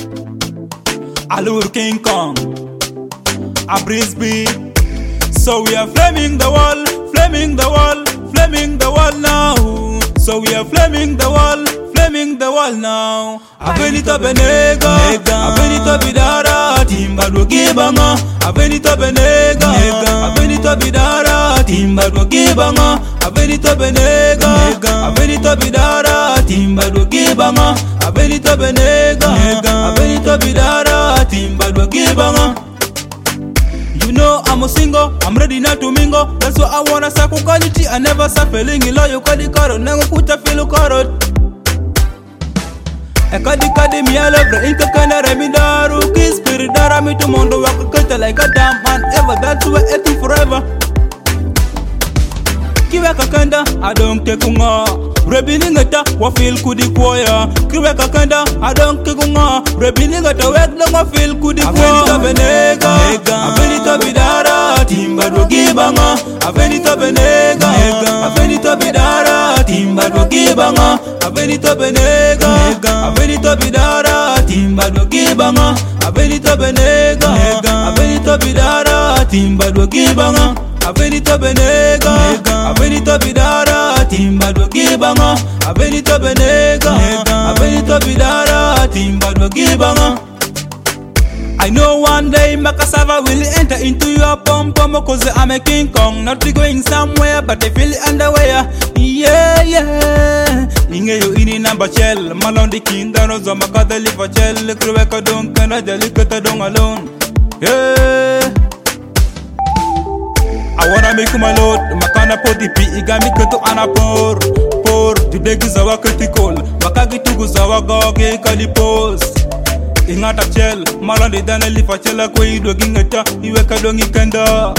Allure King Kong, a Brisbane. So we are flaming the wall, flaming the wall, flaming the wall now. So we are flaming the wall, flaming the wall now. Avenito Benega, Avenito Bidara, Timba Dogibanga, Avenito Benega, Avenito Bidara, Timba Dogibanga, Avenito Benega, Avenito Bidara, Timba Dogibanga, Avenito Benega, Avenito Bidara, Timba Dogibanga. You know I'm a single, I'm ready now to mingle. That's why I wanna suck quality. I never stop feeling in love. You call the carrot, never put a feel carrot. I call the academy, I love the inca kana remidaru. Kiss spirit, dara me to mondo, walk a cutter like a damn man ever. That's why I think forever. Kiweka kanda, I don't take unga. Rebiningata, wa feel kudi kwaya. Kiweka kanda, I don't take unga. Rebiningata, wek long wa feel kudi kwaya. Avenito Benega, Avenito Bidara, Timba Dogibanga. Avenito Benega, Avenito Bidara, Timba Dogibanga. Avenito Benega, Avenito Bidara, Timba Dogibanga. Avenito Benega, Avenito Bidara, Timba Dogibanga. Avenito Benega, Avenito Bidara, Timba Dogibanga. Avenito Benega, Avenito Bidara, Timba Dogibanga. I know one day my cassava will enter into your pom-pom, cause I'm a King Kong, not going somewhere, but I feel it underwear. Yeah, yeah. Inge yo ini number shell, malon the king, dano zo makada lifa shell, kreweka don kana delicate don alone. Yeah. I wanna make my load, makana poti pi igami ketu anapor. Por, judegi zawa kritikol, makagi tugu zawa goge kalipos. Ingata chel, malande dana lifa chela kwe idogi ngeta, iweka dongi ikenda.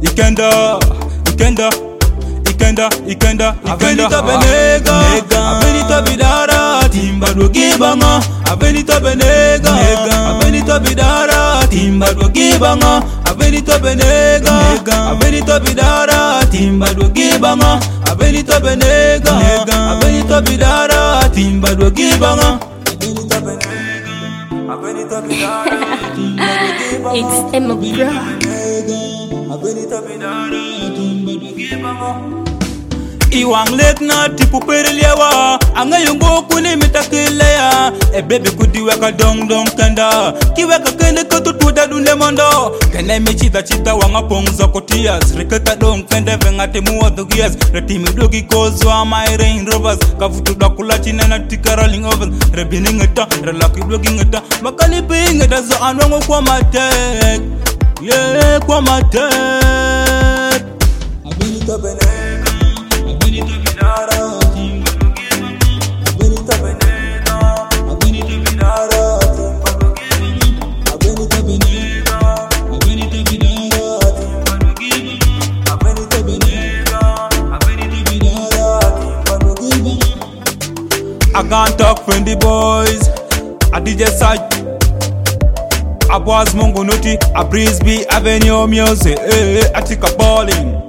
Avenito Benega, Avenito Bidara, Timba Dogibanga. Avenito Benega, Avenito Bidara, Timba Dogibanga. Avenito Benega, Avenito Bidara, Timba Dogibanga. Avenito Benega, Avenito Bidara, Timba Dogibanga. Avenito Bidara, Timba Dogibanga. It's Emma Bro. Avenito Bidara, Timba Dogibanga. Iwang lek na tipu perelewa anga yungo kuni mitakilea e baby kudi weka dong dong kanda kiweka kende kotu tuda dunde mondo kene mechita chita wanga pongza kotias reketa dong kende vengate muwa dogias retimi dogi kozwa my rain rovers kafutu dakula chine na tika rolling overs rebini ngeta relaki blogi ngeta makani pi ngeta zo anwango kwa matek yeah kwa matek. Avenito Benega, Avenito Bidara, Timba Dogibanga. Avenito Benega, Avenito Bidara, Timba Dogibanga. Avenito Benega, Avenito Bidara, Timba Dogibanga. Avenito Benega, Avenito Bidara, Timba Dogibanga. I can't talk friendly boys. I DJ Saj, I was Mongo Noti, a Brisbane Avenue music. I take a balling.